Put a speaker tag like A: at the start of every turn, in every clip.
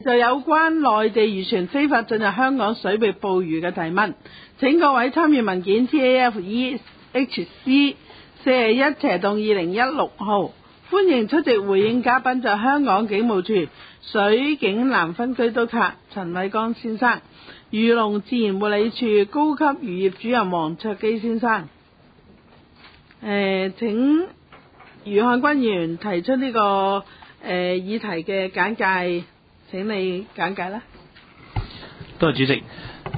A: 就有關內地漁船非法進入香港水域捕魚嘅提問，請各位參與文件 TAFEHC41/2016號，歡迎出席回應嘉賓就香港警務處水警南分區督察陳偉剛先生、漁農自然護理處高級漁業主任黃卓基先生。請余漢君議員提出呢個議題嘅簡介，請你簡介啦。
B: 多謝主席。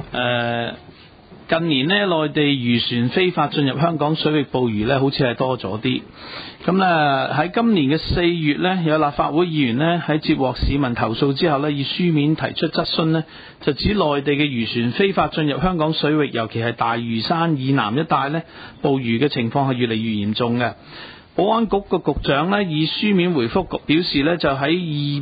B: 近年呢，內地漁船非法進入香港水域捕魚呢，好似係多咗啲。咁喺今年嘅4月呢，有立法會議員呢喺接獲市民投訴之後呢，以書面提出質詢呢，就指內地嘅漁船非法進入香港水域，尤其係大嶼山以南一帶呢，捕魚嘅情況係越嚟越嚴重嘅。保安局個局長呢，以書面回覆表示呢，就喺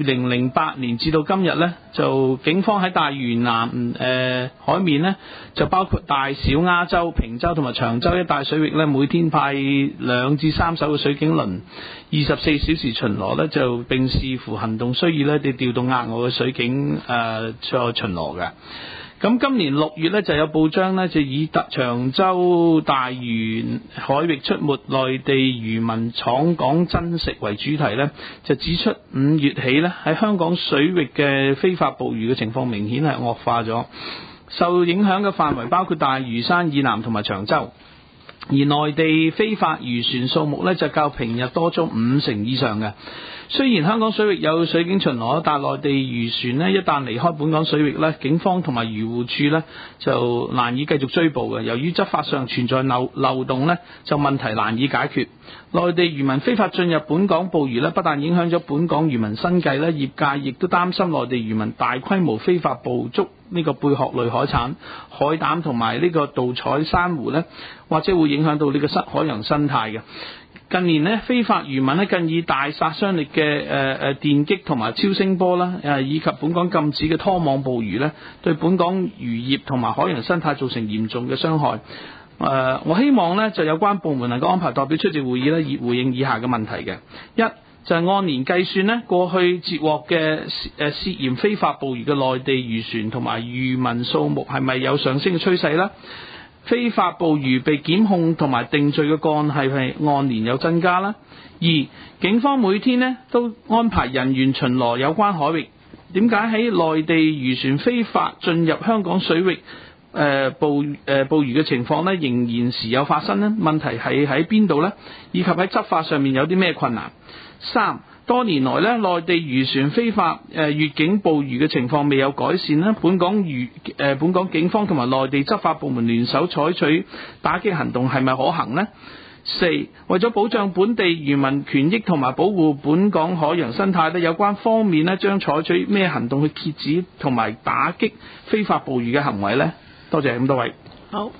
B: 2008年至到今日呢，就警方喺大嶼南海面呢，就包括大小鴉洲、坪洲同埋長洲一帶水域呢，每天派2至3艘嘅水警輪24小時巡邏呢，就並視乎行動需要呢，哋調動額外嘅水警再巡邏嘅。咁今年6月呢，就有報章呢，就以長洲大嶼海域出沒內地漁民闖港珍食為主題呢，就指出5月起呢，喺香港水域嘅非法捕魚嘅情況明顯係惡化咗，受影響嘅範圍包括大嶼山以南同埋長洲，而內地非法漁船數目呢，就較平日多咗5成以上嘅。雖然香港水域有水警巡邏，但內地漁船呢，一旦離開本港水域呢，警方同埋漁護處呢，就難以繼續追捕嘅。由於執法上存在漏洞呢，就問題難以解決。內地漁民非法進入本港捕魚呢，不但影響咗本港漁民生計呢，業界亦都擔心內地漁民大規模非法捕捉呢個貝殼類海產、海膽同埋呢個盜採珊瑚呢，或者會影響到呢個海洋生態嘅。近年呢，非法漁民呢，更以大殺傷力嘅電擊同埋超聲波啦，以及本港禁止嘅拖網捕魚呢，對本港漁業同埋海洋生態造成嚴重嘅傷害。我希望呢，就有關部門能夠安排代表出席會議呢，以回應以下嘅問題嘅。一就係按年計算呢，過去截獲嘅涉嫌非法捕魚嘅內地漁船同埋漁民數目係咪有上升嘅趨勢呢？非法捕魚被檢控同埋定罪嘅個案係咪按年有增加啦？二，警方每天呢都安排人員巡邏有關海域，點解喺內地漁船非法進入香港水域捕魚嘅情況呢，仍然時有發生呢？問題係喺邊度呢？以及喺執法上面有啲咩困難？三，多年來呢，內地漁船非法越境捕魚嘅情況未有改善呢，本港警方同埋內地執法部門聯手採取打擊行動係咪可行呢？四，為咗保障本地漁民權益同埋保護本港海洋生態呢，有關方面呢，將採取咩行動去遏止同埋打擊非法捕魚嘅行為呢？多謝咁多位。
A: 好，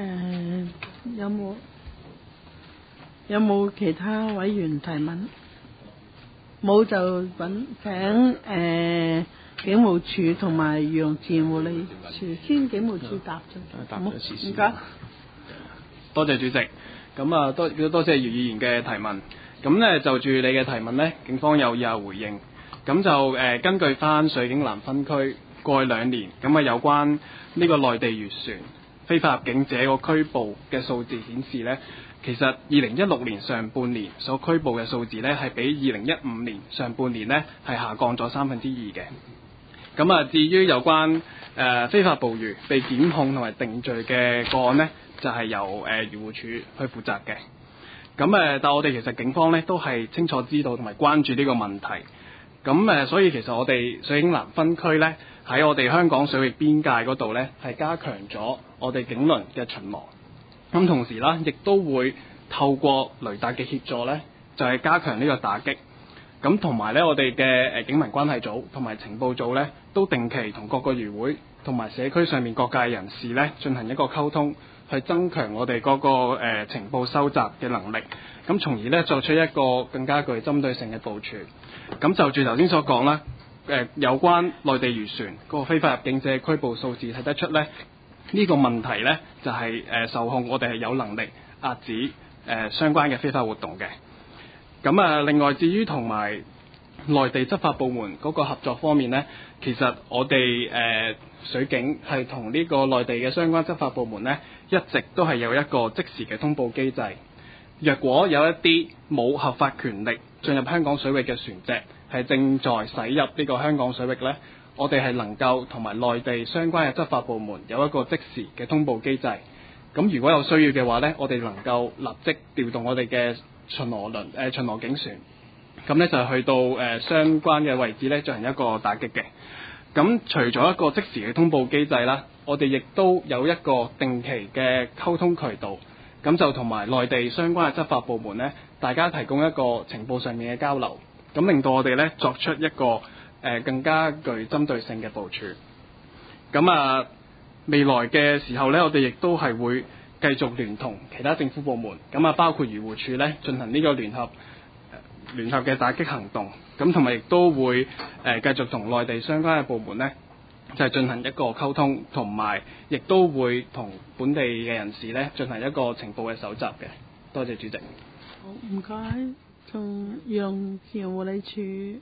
A: 有冇其他委員提問？冇就請警務處同埋漁農自然護理處先，警務處答咗。唔該。
C: 多謝主席。咁啊，多謝余議員嘅提問。咁呢，就住你嘅提問呢，警方有以下回應。咁就根據翻水警南分區過去2年咁啊，有關呢個內地漁船非法入境者個拘捕嘅數字顯示呢，其實2016年上半年所拘捕嘅數字呢，係比2015年上半年呢係下降咗2%嘅。咁啊，至於有關非法捕魚被檢控同埋定罪嘅個案呢，就係由漁護署去負責嘅。咁但我哋其實警方呢都係清楚知道同埋關注呢個問題。咁所以其實我哋水警南分區呢，喺我哋香港水域邊界嗰度呢，係加強咗我哋警輪嘅巡邏。咁同時啦，亦都會透過雷達嘅協助呢，就係加強呢個打擊。咁同埋呢，我哋嘅警民關係組同埋情報組呢，都定期同各個漁會同埋社區上面各界人士呢進行一個溝通，去增強我哋嗰個情報收集嘅能力。咁從而呢，作出一個更加具針對性嘅部署。咁就住頭先所講啦，有關內地漁船嗰個非法入境者拘捕數字睇得出呢，呢個問題呢，就係受控，我哋係有能力遏止相關嘅非法活動嘅。咁另外至於同埋內地執法部門嗰個合作方面呢，其實我哋水警係同呢個內地嘅相關執法部門呢，一直都係有一個即時嘅通報機制。若果有一啲冇合法權力進入香港水域嘅船隻係正在駛入呢個香港水域呢，我哋係能夠同埋內地相關嘅執法部門有一個即時嘅通報機制。咁如果有需要嘅話呢，我哋能夠立即調動我哋嘅巡邏警船，咁呢就去到相關嘅位置呢進行一個打擊嘅。咁除咗一個即時嘅通報機制啦，我哋亦都有一個定期嘅溝通渠道，咁就同埋內地相關嘅執法部門呢，大家提供一個情報上面嘅交流，咁令到我哋呢作出一個更加具針對性嘅部署。咁未來嘅時候呢，我哋亦都係會繼續聯同其他政府部門，包括漁護署呢進行呢個聯合嘅打擊行動，咁同埋亦都會繼續同內地相關嘅部門呢就係進行一個溝通，同埋亦都會同本地嘅人士呢進行一個情報嘅搜集嘅。多謝主席。
A: 好，唔該，從漁農自然護理署。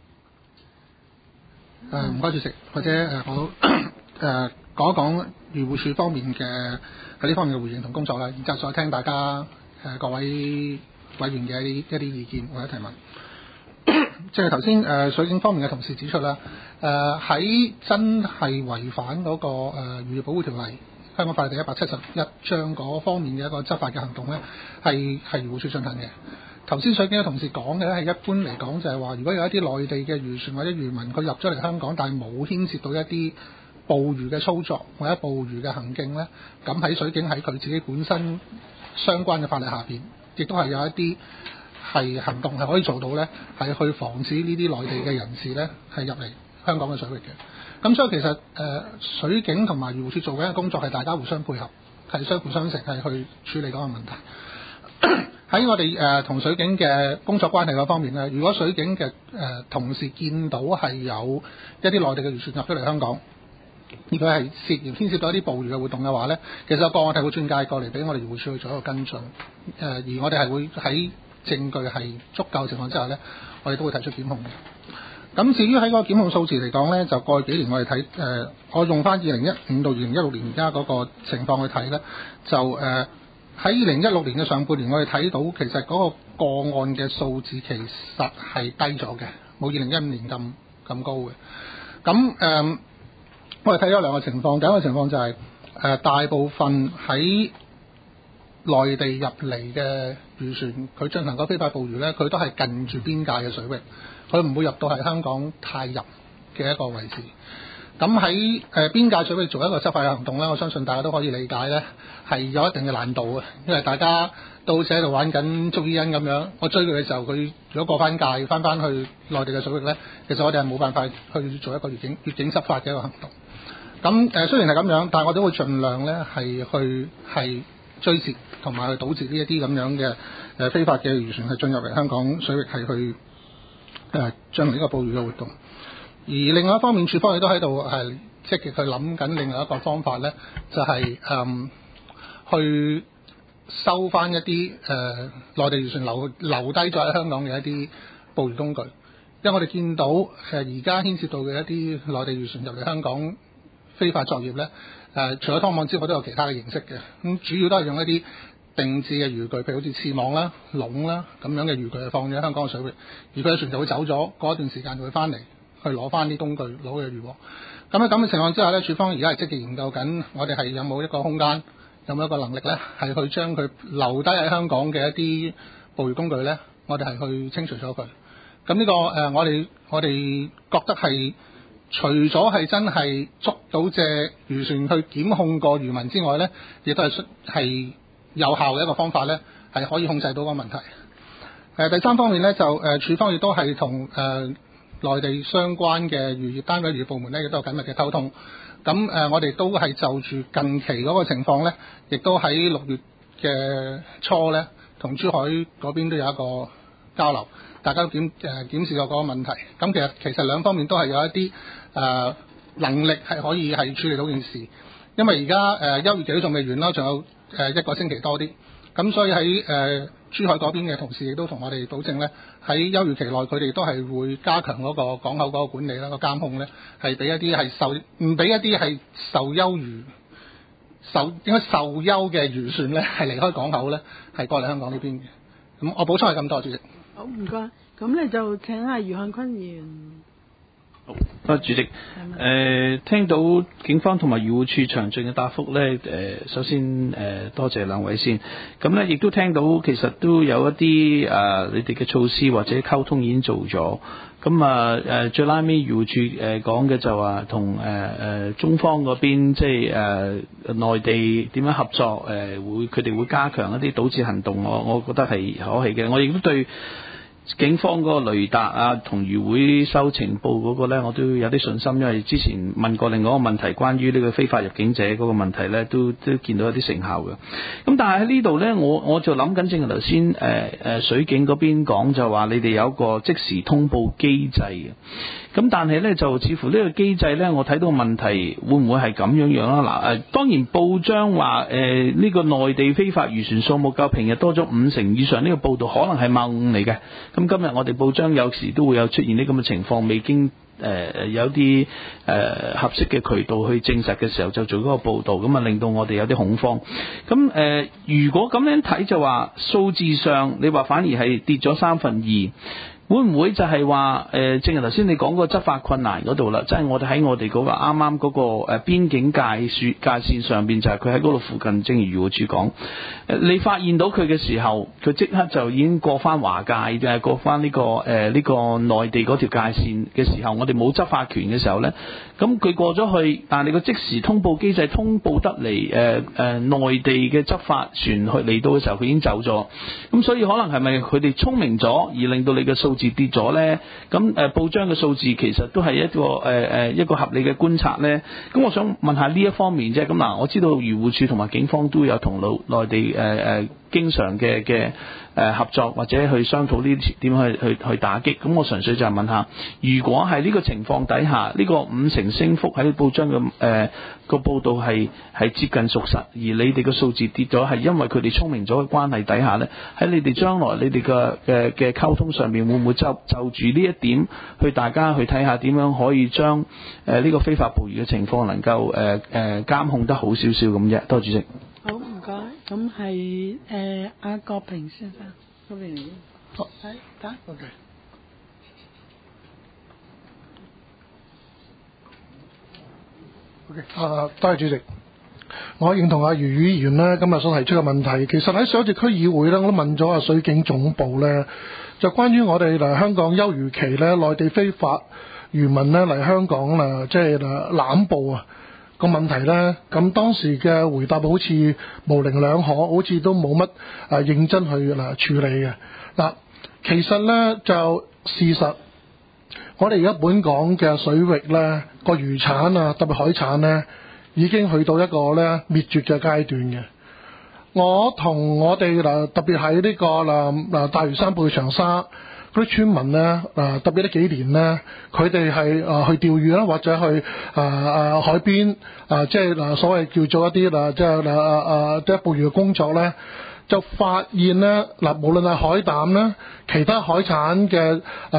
D: 唔該主席，或者我講一講漁護署方面嘅喺呢方面嘅回應同工作啦，然之後再聽大家各位委員嘅一啲意見或者提問。即係頭先水警方面嘅同事指出啦，喺真係違反嗰個漁業保護條例香港法例第171章嗰方面嘅一個執法嘅行動咧，係漁護署進行嘅。頭先水警嘅同事講嘅咧，係一般嚟講就係話，如果有一啲內地嘅漁船或者漁民佢入咗嚟香港，但係冇牽涉到一啲捕魚嘅操作或者捕魚嘅行徑咧，咁喺水警喺佢自己本身相關嘅法例下邊，亦都係有一啲係行動係可以做到咧，係去防止呢啲內地嘅人士咧係入嚟香港嘅水域嘅。咁所以其實水警同埋漁護署做緊嘅工作係大家互相配合，係相輔相成，係去處理嗰個問題。喺我哋同水警嘅工作關係嗰方面咧，如果水警嘅同事見到係有一啲內地嘅漁船入咗嚟香港，如果係涉嫌牽涉到一啲捕魚嘅活動嘅話咧，其實個案係會轉介過嚟俾我哋漁護署去做一個跟進。而我哋係會喺證據係足夠情況之下咧，我哋都會提出檢控嘅。咁至於喺嗰個檢控數字嚟講咧，就過去幾年我哋睇我用翻2015到2016年而家嗰個情況去睇咧，就喺2016年嘅上半年我哋睇到其實嗰個個案嘅數字其實係低咗嘅，冇2015年咁高嘅。咁我哋睇咗兩個情況，第一個情況就係大部分喺內地入嚟嘅漁船，佢進行個非法捕魚咧，佢都係近住邊界嘅水域，佢唔會入到係香港太入嘅一個位置。咁喺邊界水域做一個執法嘅行動咧，我相信大家都可以理解咧，係有一定嘅難度嘅，因為大家都好似喺度玩緊捉伊人咁樣，我追佢嘅時候，佢如果過翻界翻去內地嘅水域咧，其實我哋係冇辦法去做一個越境執法嘅一個行動。咁雖然係咁樣，但係我都會盡量咧係追截同埋去堵截呢一啲咁樣嘅非法嘅漁船係進入嚟香港水域係去進行呢個捕魚嘅活動。而另外一方面，署方亦都喺度係積極去諗緊另外一個方法咧，就係去收翻一啲內地漁船留低咗喺香港嘅一啲捕魚工具，因為我哋見到而家牽涉到嘅一啲內地漁船入嚟香港非法作業咧，除咗拖網之外，都有其他嘅形式嘅。咁主要都係用一啲定置嘅漁具，譬如好似刺網啦、籠啦咁樣嘅漁具，放咗喺香港嘅水域，而佢嘅船就會走咗，過一段時間就會翻嚟去攞翻啲工具，攞嘅漁獲。咁喺咁嘅情況之下咧，署方而家係積極研究緊，我哋係有冇一個空間，有冇一個能力咧，係去將佢留低喺香港嘅一啲捕魚工具咧，我哋係去清除咗佢。咁呢個我哋覺得係除咗係真係捉到隻漁船去檢控個漁民之外咧，亦都係有效嘅一個方法咧，係可以控制到個問題。第三方面咧，就署方亦都係同內地相關嘅漁業單位、漁業部門咧，亦都有緊密嘅溝通。咁我哋都係就住近期嗰個情況咧，亦都喺6月嘅初咧，同珠海嗰邊都有一個交流，大家都檢視過嗰個問題。咁其實兩方面都係有一啲能力係可以係處理到件事，因為而家休漁期都仲未完啦，仲有1個星期多啲。咁所以喺珠海嗰邊嘅同事亦都同我哋保證咧，喺休漁期內佢哋都係會加強嗰個港口嗰個管理啦、個監控咧，係俾一啲係唔俾一啲係受休嘅漁船咧係離開港口咧，係過嚟香港呢邊嘅。咁我補充係咁多，主席。
A: 好，唔該。咁你就請阿余漢坤議員。
B: 好，多謝主席。聽到警方同埋漁護署詳盡嘅答覆咧，首先多謝兩位先。咁咧亦都聽到其實都有一啲你哋嘅措施或者溝通已經做咗。咁最拉尾漁護署講嘅就話同中方嗰邊即係內地點樣合作，佢哋會加強一啲堵截行動，我覺得係可喜嘅。我亦都對警方嗰個雷達啊，同漁會收情報嗰個呢，我都有啲信心，因為之前問過另外一個問題，關於呢個非法入境者嗰個問題呢，都見到一啲成效嘅。咁但係喺呢度呢，我就諗緊，正如頭先水警嗰邊講就話，你哋有一個即時通報機制嘅。咁但係呢，就似乎呢個機制呢，我睇到問題會唔會係咁樣啦？嗱當然報章話呢個內地非法漁船數目較平日多咗50%以上，呢個報導可能係謬誤嚟嘅。咁今日我哋報章有時都會有出現啲咁嘅情況，未經有啲合適嘅渠道去證實嘅時候就做嗰個報導，咁啊令到我哋有啲恐慌。咁如果咁樣睇就話數字上，你話反而係跌咗2/3。會唔會就係話正如頭先你講個執法困難嗰度啦，即係我哋喺我哋嗰個啱啱嗰個邊境界線上邊，就係佢喺嗰度附近，正如漁護署講，你發現到佢嘅時候，佢即刻就已經過翻華界，過翻呢個內地嗰條界線嘅時候，我哋冇執法權嘅時候呢，咁佢過咗去，但係你個即時通報機制通報得嚟內地嘅執法船去嚟到嘅時候，佢已經走咗，咁所以可能係咪佢哋聰明咗而令到你嘅數字跌咗呢？咁報章嘅數字其實都係一個合理嘅觀察呢。咁我想問下呢一方面啫。咁嗱，我知道漁護署同埋警方都有同內地經常嘅合作或者去商討呢啲點去打擊。咁我純粹就係問下，如果係呢個情況底下，呢個50%升幅喺報章嘅個報導係接近屬實，而你哋嘅數字跌咗係因為佢哋聰明咗嘅關係底下呢，喺你哋將來你哋嘅溝通上面會唔會就住呢一點去大家去睇下點樣可以將呢個非法捕魚嘅情況能夠監控得好少少咁啫？多謝主席。
A: 好，唔該。咁係阿郭平先生，郭平，好，係得
D: ，OK。多謝主席。我認同阿余議員呢今日所提出嘅問題，其實喺上一次區議會呢，我都問咗阿水警總部呢，就關於我哋嚟香港休漁期呢，內地非法漁民呢嚟香港即係濫捕啊個問題呢。咁當時嘅回答好似模棱兩可，好似都冇乜認真去處理嘅。嗱，其實呢，就事實，我哋而家本港嘅水域呢個漁產啊，特別海產呢，已經去到一個咧滅絕嘅階段嘅。我同我哋特別喺呢個大嶼山、貝長沙嗰啲村民咧，特別呢幾年咧，佢哋係去釣魚啦，或者去海邊即係所謂叫做一啲即係捕魚嘅工作咧，就發現咧無論係海膽咧，其他海產嘅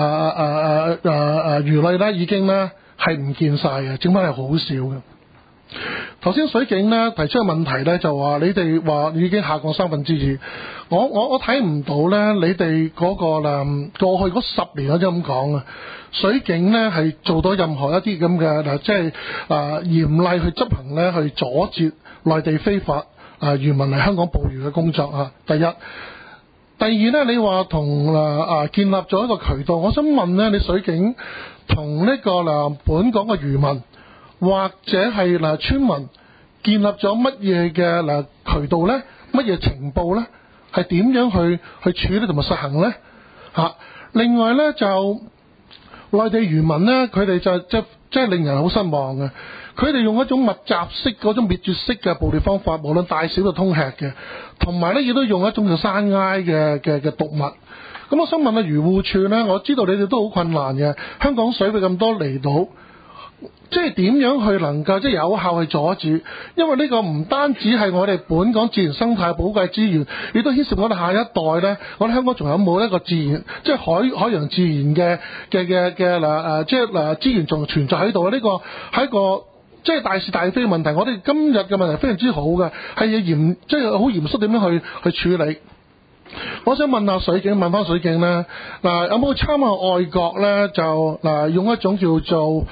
D: 魚類咧，已經咧係唔見晒嘅，整翻係好少嘅。頭先水警咧提出嘅問題咧，就話你哋話已經下降2/3，我睇唔到咧，你哋嗰個過去嗰10年我都咁講啊，水警咧係做到任何一啲咁嘅即係嚴厲去執行咧，去阻截內地非法漁民嚟香港捕魚嘅工作啊。第一，第二咧，你話同建立咗一個渠道，我想問咧，你水警同呢個本港嘅漁民或者係村民建立咗乜嘢嘅渠道呢？乜嘢情報呢？係點樣去處理同埋實行呢？另外呢，就內地漁民呢，佢哋就即係令人好失望嘅。佢哋用一種密集式嗰種滅絕式嘅捕獵方法，無論大小都通吃嘅，同埋呢亦都用一種叫山埃嘅毒物。咁我想問下漁護署呢，我知道你哋都好困難嘅，香港水域咁多離島。 即係點樣去能夠即係有效去阻住？因為呢個唔單止係我哋本港自然生態寶貴資源，亦都牽涉我哋下一代咧。我哋香港仲有冇一個自然，即係海洋自然嘅即係資源仲存在喺度？呢個係一個即係大是大非嘅問題。我哋今日嘅問題非常之好嘅，係要即係好嚴肅點樣去處理。我想問下水警，問翻水警咧，有冇參考外國咧？就用一種叫做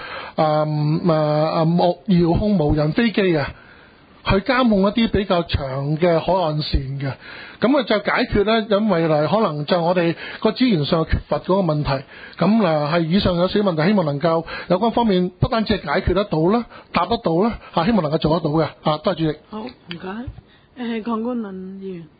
D: 遙控無人飛機啊，去監控一啲比較長嘅海岸線嘅，咁就解決咧，因為可能就我哋個資源上缺乏嗰個問題。咁係以上有少少問題，希望能夠有關方面不單止係解決得到啦，答得到啦，希望能夠做得到嘅。多謝主席。
A: 好，唔該。鄺官能議員。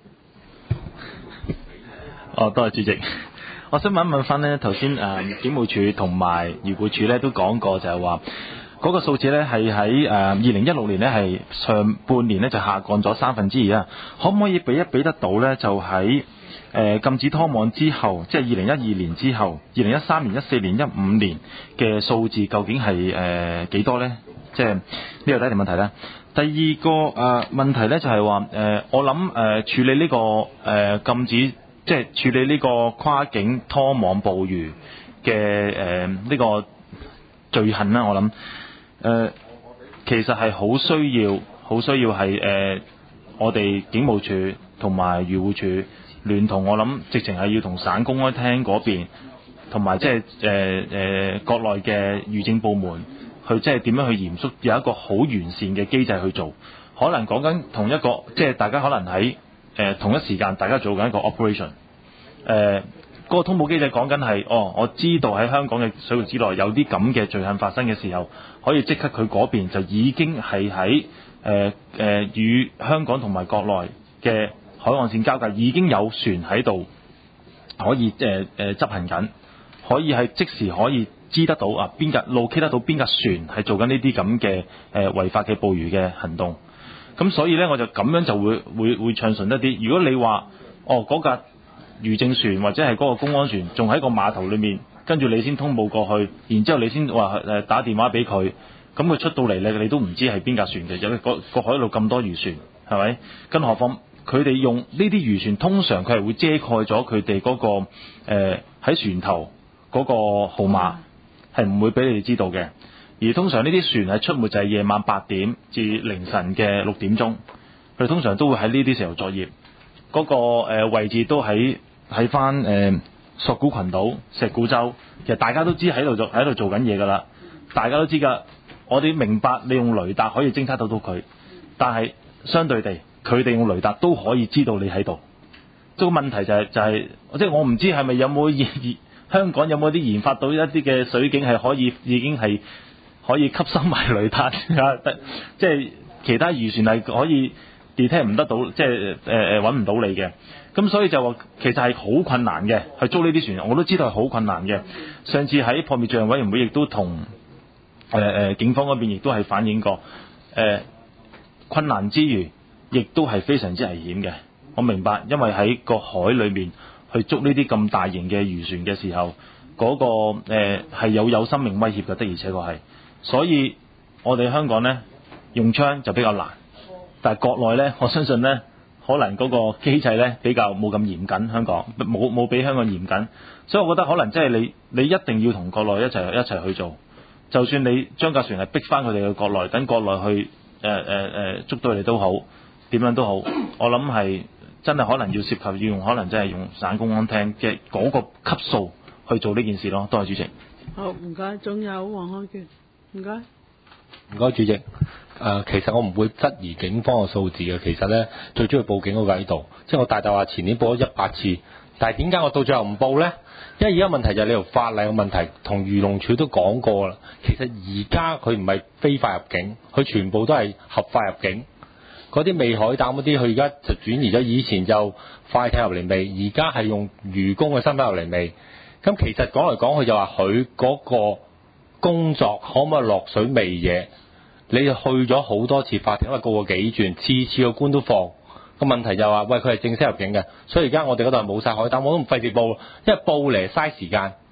E: 多謝主席。我想問一問翻呢，頭先警務處同埋漁護處咧都講過，就係話嗰個數字咧係喺2016年咧係上半年咧就下降咗2/3啊。可唔可以比得到咧？就喺禁止拖網之後，即係2012年之後，2013年、14年、15年嘅數字究竟係幾多咧？即係呢個第一條問題咧。第二個問題咧就係話我諗處理呢個禁止。即係處理呢個跨境拖網捕魚嘅呢個罪行啦，我諗其實係好需要係我哋警務處同埋漁護處聯同，我諗直情係要同省公安廳嗰邊同埋即係國內嘅漁政部門去即係點樣去嚴肅有一個好完善嘅機制去做。可能講緊同一個即係大家可能喺同一時間大家做緊一個 operation，嗰個通報機制講緊係我知道喺香港嘅水域之內有啲咁嘅罪行發生嘅時候，可以即刻佢嗰邊就已經係喺與香港同埋國內嘅海岸線交界已經有船喺度可以執行緊，可以係即時可以知得到邊架locate得到邊架船係做緊呢啲咁嘅違法嘅捕魚嘅行動。咁所以呢，我就咁樣就會暢順一啲。如果你話嗰架漁政船或者係嗰個公安船仲喺個碼頭裏面，跟住你先通報過去，然之後你先話打電話俾佢，咁佢出到嚟你都唔知係邊架船嘅，因為個海路咁多漁船，係咪？更何況佢哋用呢啲漁船，通常佢係會遮蓋咗佢哋嗰個喺船頭嗰個號碼，係唔會俾你哋知道嘅。而通常呢啲船係出沒就係夜晚8點至凌晨嘅6點鐘，佢哋通常都會喺呢啲時候作業。嗰個位置都喺翻索罟群島、石鼓洲，其實大家都知喺度做緊嘢㗎啦，大家都知㗎。我哋明白你用雷達可以偵測到佢，但係相對地，佢哋用雷達都可以知道你喺度。即係個問題就係即係我唔知係咪有冇香港有冇啲研發到一啲嘅水警係可以已經係可以吸收埋雷達即係其他漁船係可以 detect 唔得到，即係揾唔到你嘅。咁所以就話其實係好困難嘅，去租呢啲船，我都知道係好困難嘅。上次喺破滅罪行委員會亦都同警方嗰邊亦都係反映過，困難之餘，亦都係非常之危險嘅。我明白，因為喺個海裏面去捉呢啲咁大型嘅漁船嘅時候，嗰個係有生命威脅嘅，的而且確係。所以我哋香港呢，用槍就比較難，但係國內呢，我相信呢，可能嗰個機制呢比較冇咁嚴謹，香港冇比香港嚴謹，所以我覺得可能即係你一定要同國內一齊去做，就算你將架船係逼翻佢哋去國內，等國內去捉到你都好，點樣都好，我諗係真係可能要涉及要用，可能真係用省公安廳嘅嗰個級數去做呢件事咯。多謝主席。
A: 好，唔該，仲有黃凱權，唔該。
F: 唔該，主席。其實我唔會質疑警方嘅數字嘅，其實呢，最主要報警嗰個喺度，即係我大話前年報咗100次，但係點解我到最後唔報呢？因為而家問題就係你條法例嘅問題，同漁農署都講過啦。其實而家佢唔係非法入境，佢全部都係合法入境。嗰啲未海膽嗰啲，佢而家就轉移咗，以前就快艇入嚟未，而家係用漁工嘅身份入嚟未。咁其實講嚟講去就話佢嗰個工作可唔可以落水未嘢？你去咗好多次法庭，因為告過幾轉，次次個官都放。個問題就話，喂，佢係正式入境嘅，所以而家我哋嗰度係冇晒海膽，我都唔費事報，因為報嚟嘥時間。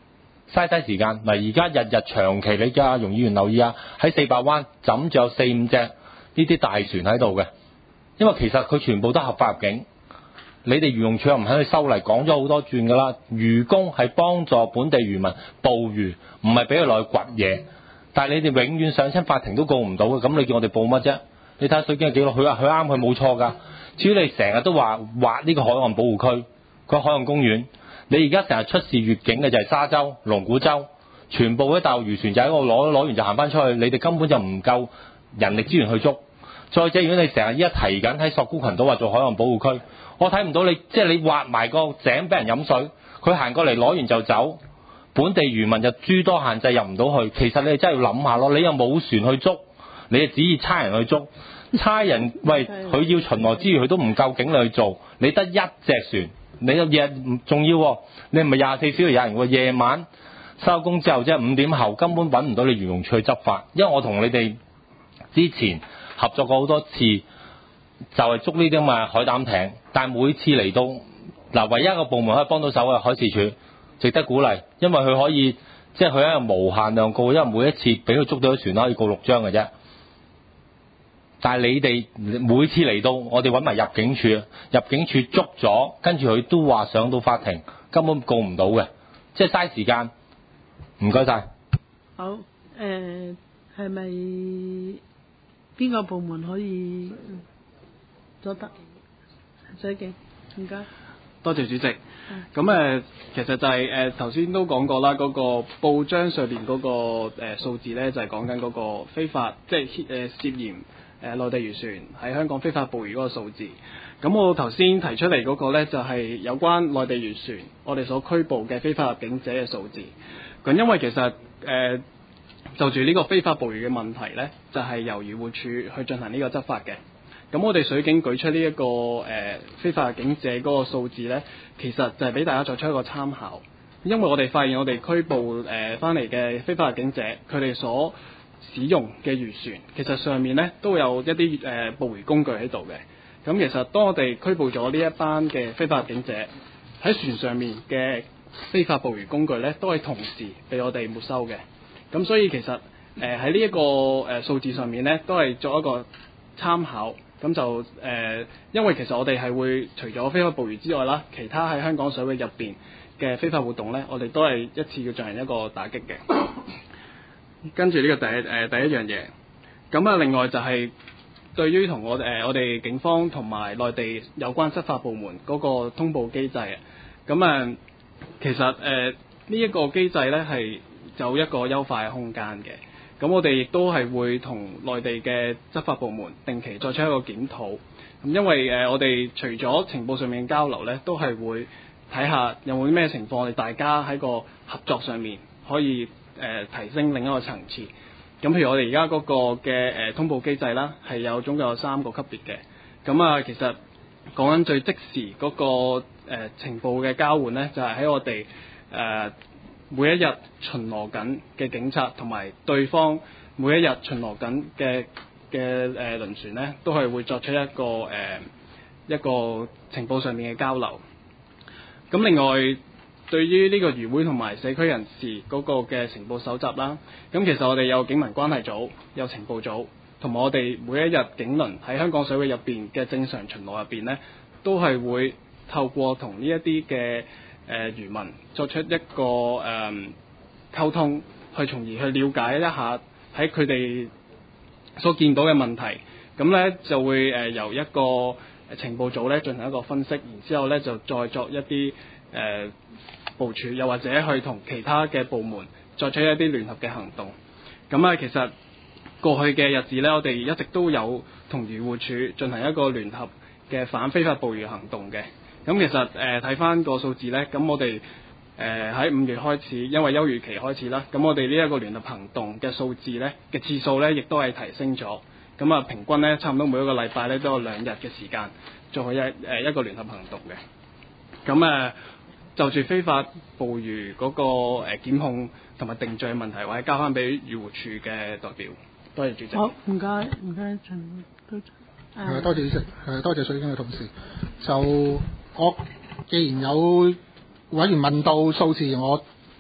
F: 嘥時間。嗱，而家日日長期你而家容議員留意啊，喺400灣枕住有4-5隻呢啲大船喺度嘅，因為其實佢全部都合法入境。你哋漁農署又唔肯去修例，講咗好多轉㗎啦。漁工係幫助本地漁民捕魚，唔係俾佢落去掘嘢。但係你哋永遠上親法庭都告唔到嘅，咁你叫我哋報乜啫？你睇下水警嘅記錄，佢話佢啱，佢冇錯㗎。至於你成日都話劃呢個海岸保護區，佢海岸公園，你而家成日出事越境嘅就係沙洲、龍鼓洲，全部啲大陸漁船就喺嗰度攞完就行翻出去，你哋根本就唔夠人力資源去捉。再者，如果你成日依家提緊喺索罟群島話做海岸保護區，我睇唔到你，即係你挖埋個井俾人飲水，佢行過嚟攞完就走，本地漁民就諸多限制入唔到去。其實你哋真係要諗下咯，你又冇船去捉，你就指意差人去捉，差人喂佢要巡邏之餘佢都唔夠警力去做，你得一隻船，你又夜仲要，你唔係24小時有人喎，夜晚收工之後即係5點後根本揾唔到你漁農處去執法，因為我同你哋之前合作過好多次，就係捉呢啲咁嘅海膽艇，但係每次嚟到嗱，唯一一個部門可以幫到手嘅海事處，值得鼓勵，因為佢可以即係佢喺度無限量告，因為每一次俾佢捉到啲船可以告6張嘅啫。但係你哋每次嚟到，我哋揾埋入境處，入境處捉咗，跟住佢都話上到法庭，根本告唔到嘅，即係嘥時間。唔該晒。
A: 好，係咪邊個部門可以做得？水警，唔該。
C: 多謝主席。咁其實就係頭先都講過啦，嗰個報章上邊嗰個數字咧，就係講緊嗰個非法，即係涉嫌內地漁船喺香港非法捕魚嗰個數字。咁我頭先提出嚟嗰個咧，就係有關內地漁船我哋所拘捕嘅非法入境者嘅數字。咁因為其實就住呢個非法捕魚嘅問題咧，就係由漁護署去進行呢個執法嘅。咁我哋水警舉出呢一個非法入境者嗰個數字咧，其實就係俾大家作出一個參考。因為我哋發現我哋拘捕翻嚟嘅非法入境者，佢哋所使用嘅漁船，其實上面咧都有一啲捕魚工具喺度嘅。咁其實當我哋拘捕咗呢一班嘅非法入境者，喺船上面嘅非法捕魚工具咧，都係同時被我哋沒收嘅。咁所以其實喺呢一個數字上面咧，都係作一個參考。咁就因為其實我哋係會除咗非法捕魚之外啦，其他喺香港水域入邊嘅非法活動咧，我哋都係一次要進行一個打擊嘅。跟住呢個第一樣嘢，咁啊另外就係對於同我哋警方同埋內地有關執法部門嗰個通報機制啊，咁其實呢一個機制咧係有一個優化嘅空間嘅。咁我哋亦都係會同內地嘅執法部門定期作出一個檢討。咁因為我哋除咗情報上面嘅交流咧，都係會睇下有冇啲咩情況，我哋大家喺個合作上面可以提升另一個層次。咁譬如我哋而家嗰個嘅通報機制啦，係總共有3個級別嘅。咁其實講緊最即時嗰個情報嘅交換咧，就係喺我哋每一日巡邏緊嘅警察同埋對方每一日巡邏緊嘅輪船咧，都係會作出一個情報上面嘅交流。咁另外，對於呢個漁會同埋社區人士嗰個嘅情報搜集啦，咁其實我哋有警民關係組、有情報組，同埋我哋每一日警輪喺香港水域入邊嘅正常巡邏入邊咧，都係會透過同呢一啲嘅漁民作出一個溝通，去從而去了解一下喺佢哋所見到嘅問題，咁咧就會由一個情報組咧進行一個分析，然之後咧就再作一啲部署，又或者去同其他嘅部門作出一啲聯合嘅行動。咁其實過去嘅日子咧，我哋一直都有同漁護署進行一個聯合嘅反非法捕魚行動嘅。咁其實睇翻個數字咧，咁我哋喺5月開始，因為休漁期開始啦，咁我哋呢一個聯合行動嘅數字咧嘅次數咧，亦都係提升咗。咁平均咧，差唔多每一個禮拜咧都有2日嘅時間做一個聯合行動嘅。咁就住非法捕魚嗰個檢控同埋定罪嘅問題，或者交翻俾漁護署嘅代表。多謝主席。
A: 好，唔該陳局長。
D: 多謝主席，多謝水警嘅同事。就我既然有委員問到數字，我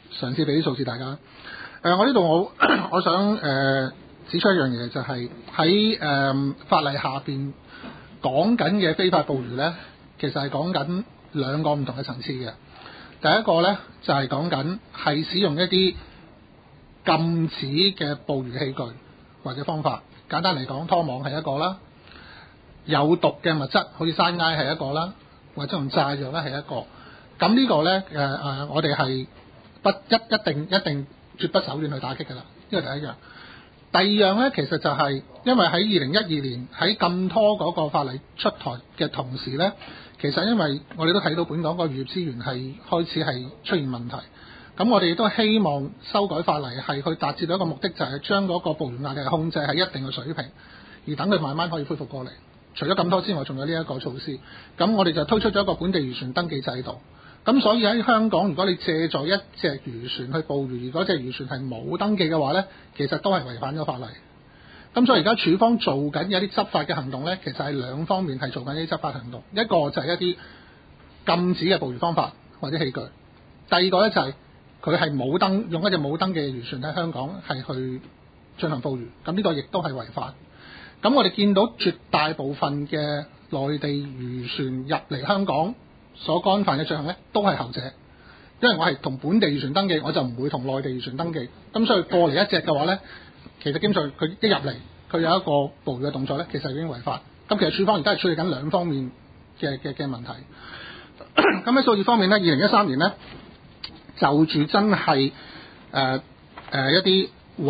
D: 嘗試俾啲數字大家。我呢度我想指出一樣嘢，就係喺法例下邊講緊嘅非法捕魚咧，其實係講緊兩個唔同嘅層次嘅。第一個咧就係講緊係使用一啲禁止嘅捕魚器具或者方法。簡單嚟講，拖網係一個啦，有毒嘅物質好似山埃係一個啦，或者用炸藥咧係一個。咁呢個咧我哋係一定絕不手軟去打擊㗎啦。呢個第一樣。第二樣咧，其實就係因為喺2012年喺禁拖嗰個法例出台嘅同時咧，其實因為我哋都睇到本港個漁業資源係開始係出現問題，咁我哋亦都希望修改法例係去達至到一個目的，就係將嗰個捕魚壓力控制喺一定嘅水平，而等佢慢慢可以恢復過嚟。除咗禁拖之外，仲有呢一個措施。咁我哋就推出咗一個本地漁船登記制度。咁所以喺香港，如果你借助一隻漁船去捕魚，如果隻漁船係冇登記嘅話呢，其實都係違反咗法例。咁所以而家署方做緊有啲執法嘅行動呢，其實係兩方面係做緊啲執法行動。一個就係一啲禁止嘅捕魚方法或者器具，第二個呢，就係佢係用一隻冇登記嘅漁船喺香港係去進行捕魚，咁呢個亦都係違法。咁我哋見到絕大部分嘅內地漁船入嚟香港所干犯嘅罪行咧，都係後者，因為我係同本地漁船登記，我就唔會同內地漁船登記。咁所以過嚟一隻嘅話咧，其實基本上佢一入嚟，佢有一個捕魚嘅動作咧，其實已經違法。咁其實署方而家係處理緊兩方面嘅問題。咁喺數字方面咧，2013年咧就住真係一啲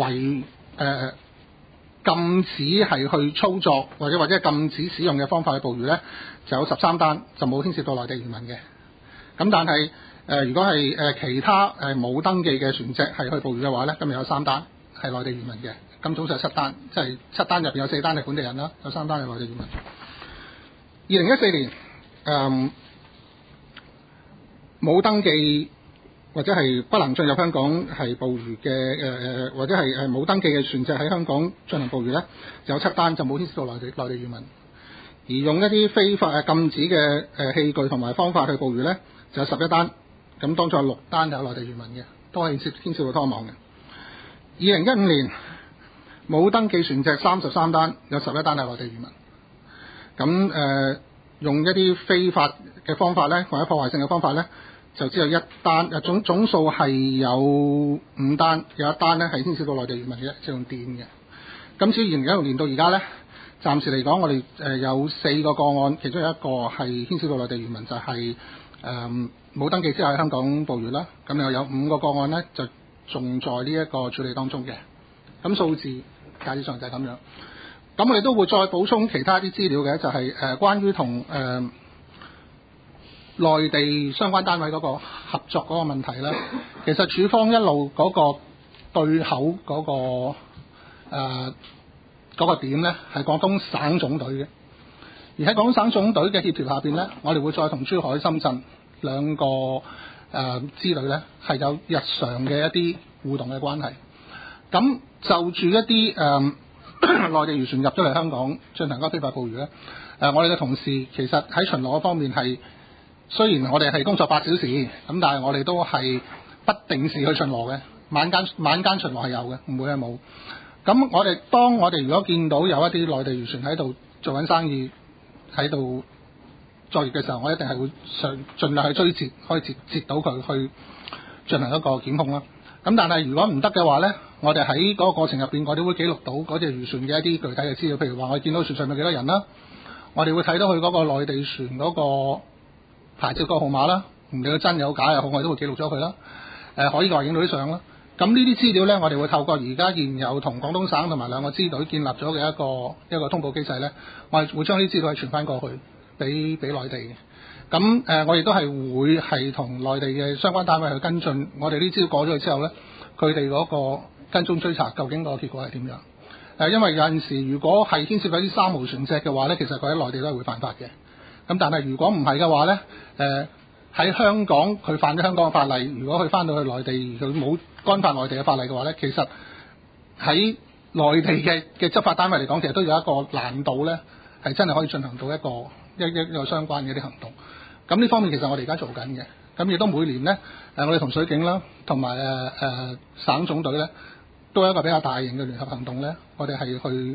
D: 禁止係去操作或者禁止使用嘅方法去捕魚咧，就有13單，就冇牽涉到內地漁民嘅。咁但係如果係其他冇登記嘅船隻係去捕魚嘅話咧，咁有3單係內地漁民嘅。咁總數係7單，即係7單入邊有4單係本地人啦，有3單係內地漁民。2014年冇登記或者係不能進入香港係捕魚嘅或者係冇登記嘅船隻喺香港進行捕魚咧，有7單，就冇牽涉到內地漁民。而用一啲非法禁止嘅器具同埋方法去捕魚咧，就有11單，咁當中有6單有內地漁民嘅，都係牽涉到拖網嘅。2015年冇登記船隻33單，有11單係內地漁民。咁用一啲非法嘅方法咧，或者破壞性嘅方法咧，就只有1單，總數係有5單，有1單咧係牽涉到內地漁民嘅，即係用電嘅。咁至於2016年到而家咧，暫時嚟講，我哋有4個個案，其中有一個係牽涉到內地漁民，就係冇登記之後喺香港捕魚啦。咁又有5個個案咧，就仲在呢一個處理當中嘅。咁數字大致上就係咁樣。咁我哋都會再補充其他啲資料嘅，就係關於同內地相關單位嗰個合作嗰個問題咧。其實署方一路嗰個對口嗰個點咧，係廣東省總隊嘅。而喺廣東省總隊嘅協調下邊咧，我哋會再同珠海、深圳兩個支隊咧係有日常嘅一啲互動嘅關係。咁就住一啲內地漁船入咗嚟香港進行嗰個非法捕魚咧，我哋嘅同事其實喺巡邏方面係，雖然我哋係工作8小時，咁但係我哋都係不定時去巡邏嘅，晚間巡邏係有嘅，唔會係冇。咁當我哋如果見到有一啲內地漁船喺度做緊生意，喺度作業嘅時候，我一定係會盡量去追截，可以截到佢去進行一個檢控啦。咁但係如果唔得嘅話咧，我哋喺嗰個過程入邊，我哋會記錄到嗰隻漁船嘅一啲具體嘅資料，譬如話我哋見到船上面幾多人啦，我哋會睇到佢嗰個內地船嗰個牌照個號碼啦，唔理佢真有假又好，我哋都會記錄咗佢啦。可以話影到啲相啦。咁呢啲資料咧，我哋會透過而家現有同廣東省同埋兩個支隊建立咗嘅一個通報機制咧，我哋會將呢啲資料係傳翻過去俾內地嘅。咁我亦都係會係同內地嘅相關單位去跟進，我哋呢啲資料過咗去之後咧，佢哋嗰個跟蹤追查究竟個結果係點樣？因為有陣時如果係牽涉到啲3號船隻嘅話咧，其實佢喺內地都係會犯法嘅。咁但係如果唔係嘅話咧，喺香港佢犯咗香港嘅法例，如果佢翻到去內地佢冇干犯內地嘅法例嘅話咧，其實喺內地嘅執法單位嚟講，其實都有一個難度咧，係真係可以進行到一個相關嘅一啲行動。咁呢方面其實我哋而家做緊嘅。 咁亦都每年咧我哋同水警啦，同埋省總隊咧，都有一個比較大型嘅聯合行動咧，我哋係去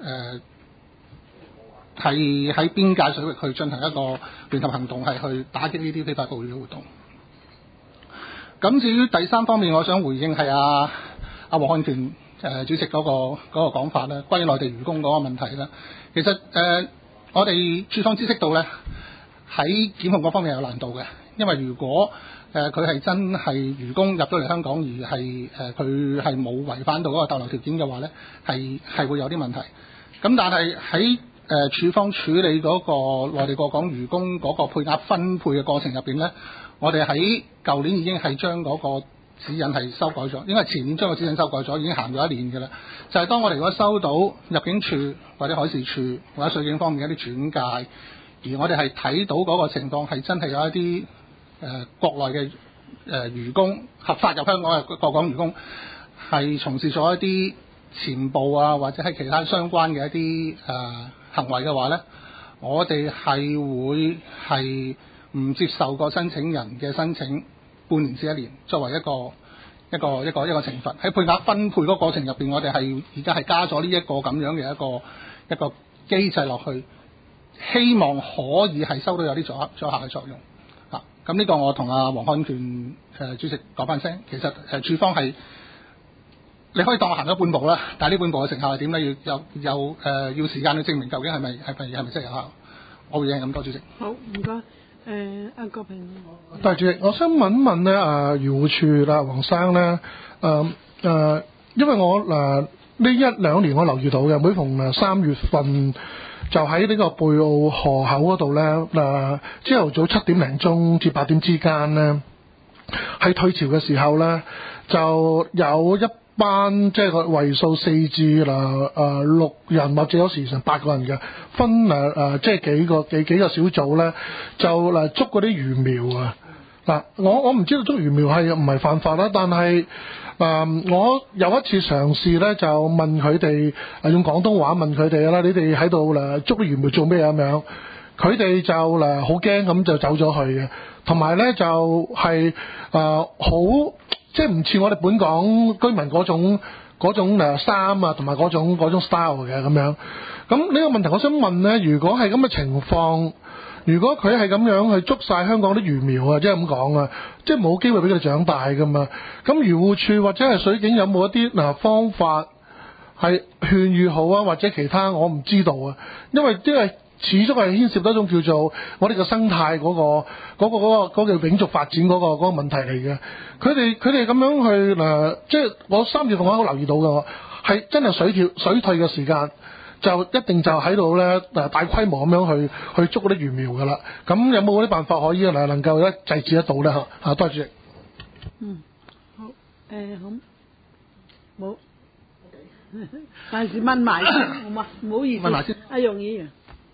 D: 係喺邊界水域去進行一個聯合行動，係去打擊呢啲非法捕魚嘅活動。咁至於第三方面，我想回應係阿黃漢權主席嗰個講法咧，關於內地漁工嗰個問題咧，其實我哋處方知識到咧，喺檢控嗰方面有難度嘅，因為如果佢係真係漁工入咗嚟香港而係佢係冇違反到嗰個逗留條件嘅話咧，係會有啲問題。咁但係喺處方處理嗰個內地過港漁工嗰個配額分配嘅過程入邊咧，我哋喺舊年已經係將嗰個指引係修改咗，應該係前年將個指引修改咗，已經行咗1年嘅啦。就係當我哋如果收到入境處或者海事處或者水警方面嘅一啲轉介，而我哋係睇到嗰個情況係真係有一啲國內嘅漁工合法入香港嘅過港漁工係從事咗一啲潛捕啊或者係其他相關嘅一啲行為嘅話咧，我哋係會係唔接受個申請人嘅申請半年至1年，作為一個懲罰。喺配額分配嗰個過程入邊，我哋係而家係加咗呢一個咁樣嘅一個機制落去，希望可以係收到有啲阻嚇嘅作用。咁呢個我同阿黃漢權主席講翻聲，其實處方係你可以當我行咗半步啦，但係呢半步嘅成效係點咧？要時間去證明究竟係咪真係有效。我會應咁多，主席。
A: 好，唔該。阿國平，
G: 代主席，我想問咧，漁護處啦，黃生咧，因為我呢1-2年我留意到嘅，每逢3月份就喺呢個貝澳河口嗰度咧，朝頭早7點零鐘至8點之間咧，喺退潮嘅時候咧，就有一班即係個為數4至6人，或者有時成8個人嘅，分即係幾個小組咧，就捉嗰啲魚苗啊！我唔知道捉魚苗係唔係犯法啦，但係我有一次嘗試咧，就問佢哋用廣東話問佢哋啦，你哋喺度捉啲魚苗做咩咁樣？佢哋就好驚咁就走咗去嘅，同埋咧就係好。即係唔似我哋本港居民嗰種衫啊，同埋嗰種 style 嘅咁樣。咁呢個問題，我想問咧，如果係咁嘅情況，如果佢係咁樣去捉晒香港啲魚苗啊，即係咁講啊，即係冇機會俾佢哋長大噶嘛。咁漁護處或者係水警有冇一啲方法係勸喻好啊，或者其他我唔知道啊，因為始終係牽涉到一種叫做我哋個生態嗰個永續發展嗰個問題嚟嘅。佢哋咁樣去即係我3月份我都留意到嘅，係真係水退嘅時間，就一定就喺度咧大規模咁樣去捉嗰啲魚苗㗎啦。咁有冇啲辦法可以能夠制止得到咧？嚇，多謝主席。
A: 好，好，冇，但係問埋先，好嘛？唔好意思，
D: 問埋先。
A: 阿容議員。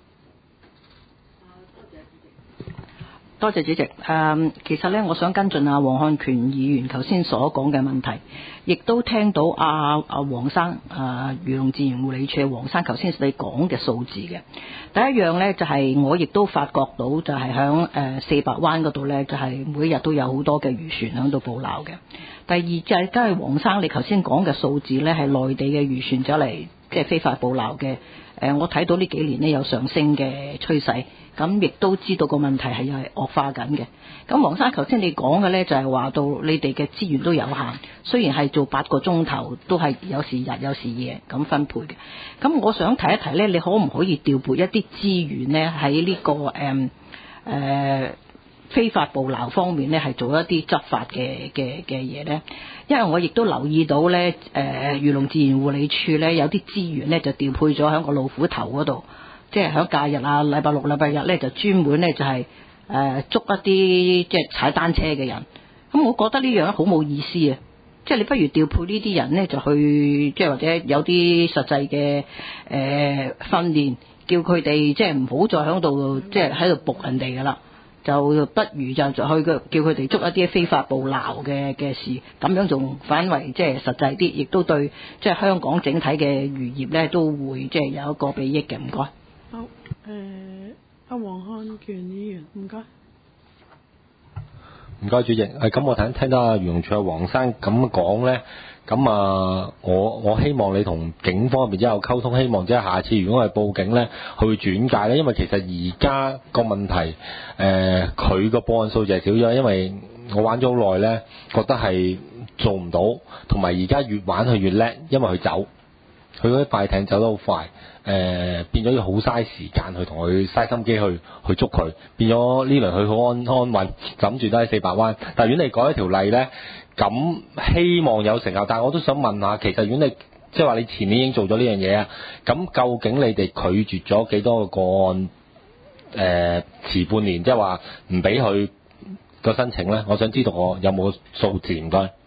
H: 多謝主席。其實咧，我想跟進黃漢權議員頭先所講嘅問題，亦都聽到阿黃生漁農自然護理署嘅黃生頭先你講嘅數字嘅。第一樣咧就係我亦都發覺到就係響400灣嗰度咧，就係每日都有好多嘅漁船喺度捕撈嘅。第二就係梗係黃生你頭先講嘅數字咧，係內地嘅漁船走嚟即係非法捕撈嘅。我睇到呢幾年呢有上升嘅趨勢，咁亦都知道個問題係又係惡化緊嘅。咁黃生頭先你講嘅呢，就係話到你哋嘅資源都有限，雖然係做8個鐘頭，都係有時日有時夜咁分配嘅。咁我想提一提呢，你可唔可以調撥一啲資源呢？喺呢個非法捕撈方面呢，係做一啲執法嘅嘢呢？因為我亦都留意到呢，漁農自然護理署呢，有啲資源呢就調配咗喺個老虎頭嗰度，即係喺假日啊、禮拜六、禮拜日呢，就專門呢就係捉一啲即係踩單車嘅人。咁我覺得呢樣好冇意思啊！即係你不如調配呢啲人呢，就去即係或者有啲實際嘅訓練，叫佢哋即係唔好再喺度即係喺度捕人哋噶啦。就不如就去叫佢哋捉一啲非法捕撈嘅事，咁樣仲反為即係實際啲，亦都對即係香港整體嘅漁業咧都會即係有一個裨益嘅。唔該。
A: 好，阿黃漢權議員，唔該。
F: 唔該主席，咁我聽到阿漁農署黃生咁講咧，咁我希望你同警方入邊之後溝通，希望即係下次如果係報警咧，佢會轉介咧，因為其實而家個問題，佢個報案數字係少咗，因為我玩咗好耐咧，覺得係做唔到，同埋而家越玩佢越叻，因為佢走，佢嗰啲快艇走得好快。變咗要好嘥時間去同佢嘥心機去捉佢，變咗呢輪佢好安穩，諗住都係400灣。但係如果你改一條例呢，咁希望有成效。但係我都想問下，其實如果你即係話你前年已經做咗呢樣嘢啊，咁究竟你哋拒絕咗幾多個個案？遲半年，即係話唔俾佢個申請呢？我想知道我有冇數字，唔該。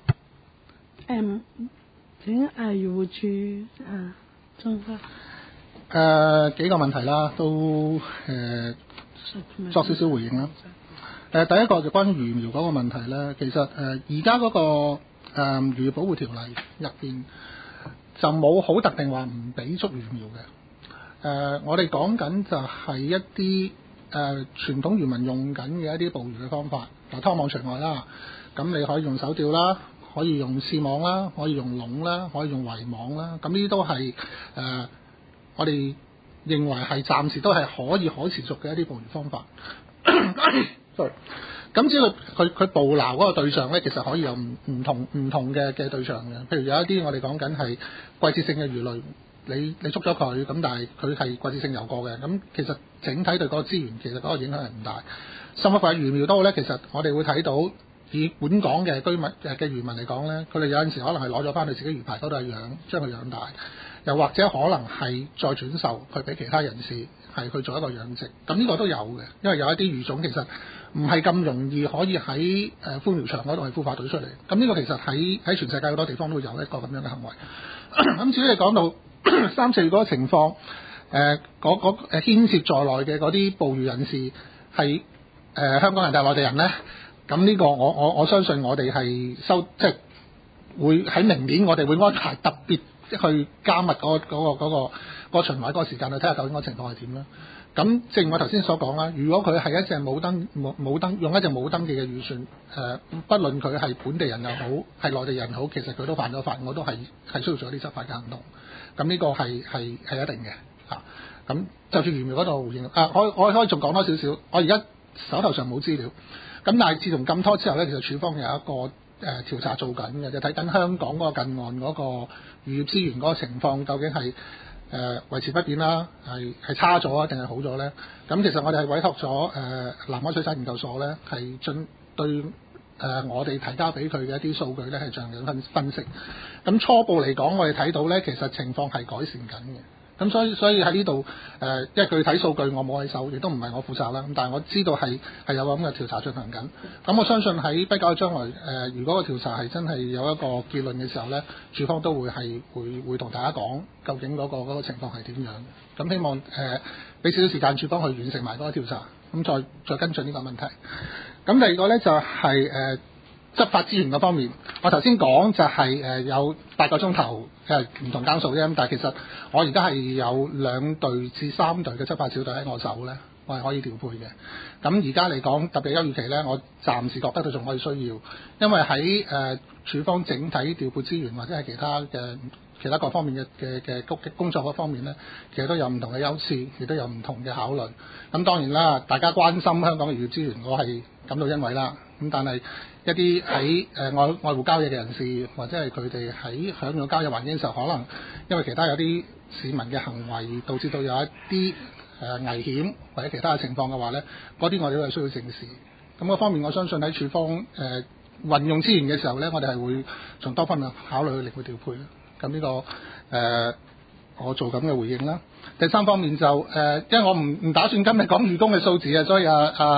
A: 請漁護署中科。
D: 幾個問題啦，都作少少回應啦。第一個就關於魚苗嗰個問題咧，其實而家嗰個漁業保護條例入邊就冇好特定話唔俾捉魚苗嘅。我哋講緊就係一啲傳統漁民用緊嘅一啲捕魚嘅方法，嗱拖網除外啦。咁你可以用手釣啦，可以用試網啦，可以用籠啦，可以用圍網啦。咁呢啲都係我哋認為係暫時都係可持續嘅一啲捕魚方法。sorry， 咁只要佢捕撈嗰個對象咧，其實可以有唔同嘅對象嘅。譬如有一啲我哋講緊係季節性嘅魚類，你捉咗佢，咁但係佢係季節性游過嘅，咁其實整體對嗰個資源其實嗰個影響係唔大。甚至乎係魚苗都好咧，其實我哋會睇到以本港嘅居民嘅漁民嚟講咧，佢哋有陣時可能係攞咗翻去自己魚排嗰度係將佢養大。又或者可能係再轉售佢俾其他人士，係去做一個養殖，咁呢個都有嘅，因為有一啲魚種其實唔係咁容易可以喺孵苗場嗰度係孵化到出嚟，咁呢個其實喺全世界好多地方都有一個咁樣嘅行為。咁至於你講到3、4月嗰個情況，牽涉在內嘅嗰啲捕魚人士係香港人定係內地人咧？咁呢個我相信我哋係即係會喺明年我哋會安排特別去加密嗰個循環嗰個時間去睇下究竟個情況係點啦。咁正如我頭先所講啦，如果佢係一隻冇一隻冇登記嘅漁船，不論佢係本地人又好，係內地人好，其實佢都犯咗法，我都係需要做一啲執法嘅行動。咁呢個係一定嘅嚇。咁就算漁苗嗰度回應，我可以仲講多少少。我而家手頭上冇資料，咁但係自從禁拖之後咧，其實署方有一個調查做緊嘅，就睇緊香港嗰個近岸嗰個漁業資源嗰個情況，究竟係維持不變啦，係差咗啊，定係好咗咧？咁其實我哋係委託咗南海水產研究所咧，係對我哋提交俾佢嘅一啲數據咧，係盡量分析。咁初步嚟講，我哋睇到咧，其實情況係改善緊嘅。咁所以喺呢度因為具體數據我冇喺手，亦都唔係我負責啦。咁但係我知道係有咁嘅調查進行緊。咁我相信喺不久嘅將來如果個調查係真係有一個結論嘅時候咧，署方都會同大家講究竟嗰個情況係點樣。咁希望俾少少時間署方去完成埋嗰個調查，咁再跟進呢個問題。咁第二個咧就係執法資源嗰方面，我頭先講就係有8個鐘頭唔同間數啫，但係其實我而家係有2隊至3隊嘅執法小隊喺我手咧，我係可以調配嘅。咁而家嚟講，特別休漁期咧，我暫時覺得佢仲可以需要，因為喺署方整體調配資源或者係其他各方面嘅工作嗰方面咧，其實都有唔同嘅優次，亦都有唔同嘅考慮。咁當然啦，大家關心香港嘅漁業資源，我係感到欣慰啦。咁但係一啲喺愛護郊野嘅人士，或者係佢哋喺享用郊野環境嘅時候，可能因為其他有啲市民嘅行為，導致到有一啲危險或者其他嘅情況嘅話咧，嗰啲我哋都係需要正視。咁嗰方面，我相信喺署方運用資源嘅時候咧，我哋係會從多方面考慮去靈活調配啦。咁呢個我做咁嘅回應啦。第三方面就因為我唔打算今日講漁工嘅數字啊，所以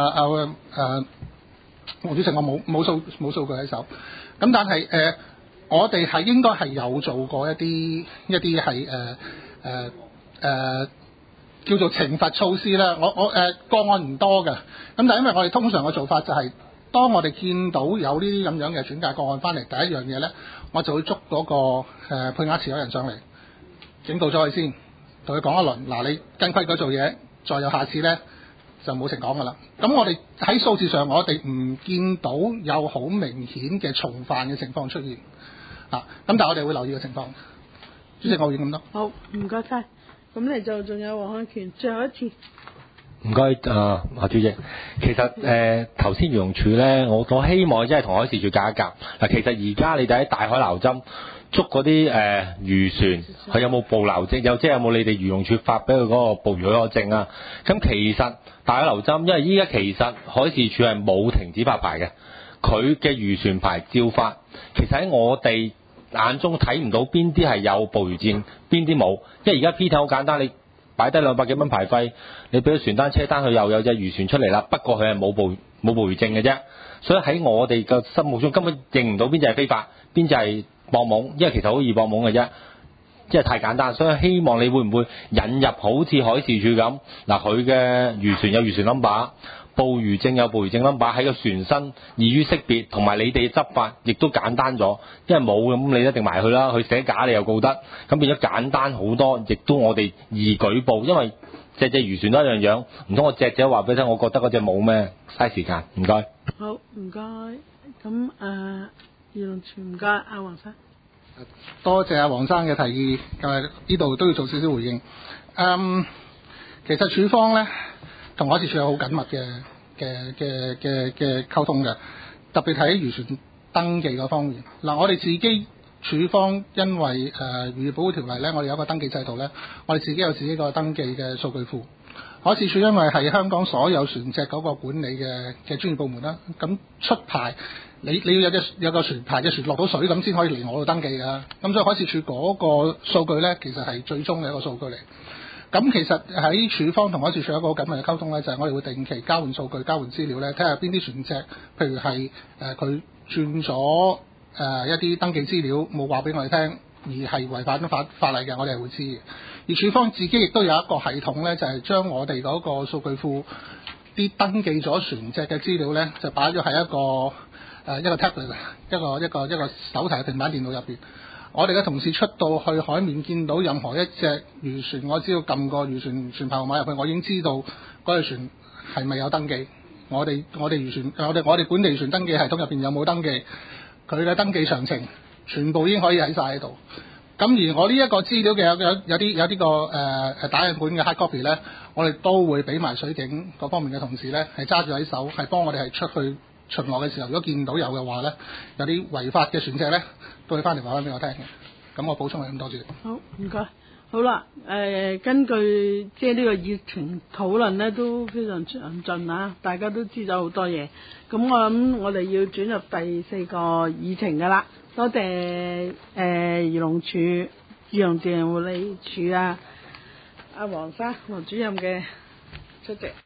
D: 黃主席我冇數據喺手。咁但係我哋係應該係有做過一啲係叫做懲罰措施啦。我個案唔多嘅，咁但係因為我哋通常嘅做法就係，當我哋見到有呢啲咁樣嘅轉介個案翻嚟，第一樣嘢咧，我就會捉嗰個配額持有人上嚟，警告咗佢先，同佢講一輪。嗱，你跟規矩做嘢，再有下次咧， 就冇情講噶啦。咁我哋喺數字上，我哋唔見到有好明顯嘅重犯嘅情況出現咁但係我哋會留意嘅情況。主席，我會咁多。
A: 好，唔該晒。咁你就仲有黃漢權最後一次。
F: 唔該主席，其實頭先漁農署咧，我希望真係同海事處夾一夾嗱。其實而家你哋喺大海撈針捉嗰啲漁船，佢有冇捕撈證？即係有冇你哋漁農署發俾佢嗰個捕魚嗰個證啊？咁其實大海撈針，因為依家其實海事處係冇停止發牌嘅，佢嘅漁船牌照發。其實喺我哋眼中睇唔到邊啲係有捕魚證，邊啲冇。因為而家 P 好簡單，你擺低200幾蚊牌費，你俾咗船單車單，佢又有隻漁船出嚟啦。不過佢係冇捕魚證嘅啫，所以喺我哋嘅心目中根本認唔到邊隻係非法，邊隻係博懵，因為其實好易博懵嘅啫，即係太簡單。所以希望你會唔會引入好似海事處咁嗱，佢嘅漁船有漁船 number， 捕魚證有捕魚證 number， 喺個船身易於識別，同埋你哋執法亦都簡單咗。因為冇咁你一定埋去啦，佢寫假你又告得，咁變咗簡單好多，亦都我哋易舉報。因為隻漁船都一樣樣，唔通我隻話俾你聽，我覺得嗰隻冇咩，嘥時間。唔該。
A: 好，唔該。咁漁農署唔該，阿黃生。
D: 多謝阿黃生嘅提議，呢度都要做少少回應。其實署方咧同海事處有好緊密嘅溝通嘅，特別喺漁船登記嗰方面。我哋自己署方因為漁業保護條例咧，我哋有一個登記制度咧，我哋自己有自己個登記嘅數據庫。海事處因為係香港所有船隻嗰個管理嘅專業部門啦，咁出牌你要有個船牌嘅船落到水咁先可以嚟我度登記㗎。咁所以海事處嗰個數據咧，其實係最終嘅一個數據嚟。咁其實喺署方同海事處有一個好緊密嘅溝通咧，就係我哋會定期交換數據、交換資料咧，睇下邊啲船隻，譬如係佢轉咗一啲登記資料冇話俾我哋聽，而係違反咗法例嘅，我哋係會知嘅。而署方自己亦都有一個系統咧，就係將我哋嗰個數據庫啲登記咗船隻嘅資料咧，就擺咗喺一個 tablet 一個手提嘅平板電腦入邊。我哋嘅同事出到去海面見到任何一隻漁船，我只要撳個漁船牌號碼入去，我已經知道嗰隻船係咪有登記。我哋漁船我哋本地漁船登記系統入邊有冇登記，佢嘅登記詳情全部已經可以喺晒喺度。咁而我呢一個資料嘅有啲個打印本嘅 hard copy 咧，我哋都會俾埋水警嗰方面嘅同事咧，係揸住喺手，係幫我哋係出去巡邏嘅時候，如果見到有嘅話咧，有啲違法嘅船隻咧，都會翻嚟話翻俾我聽嘅。咁我補充係咁多謝。
A: 好，唔該。好啦，根據即係呢個議程討論咧，都非常詳盡啊！大家都知咗好多嘢。咁我諗我哋要轉入第4個議程㗎啦。多謝漁農署漁農自然護理署阿黃主任嘅出席。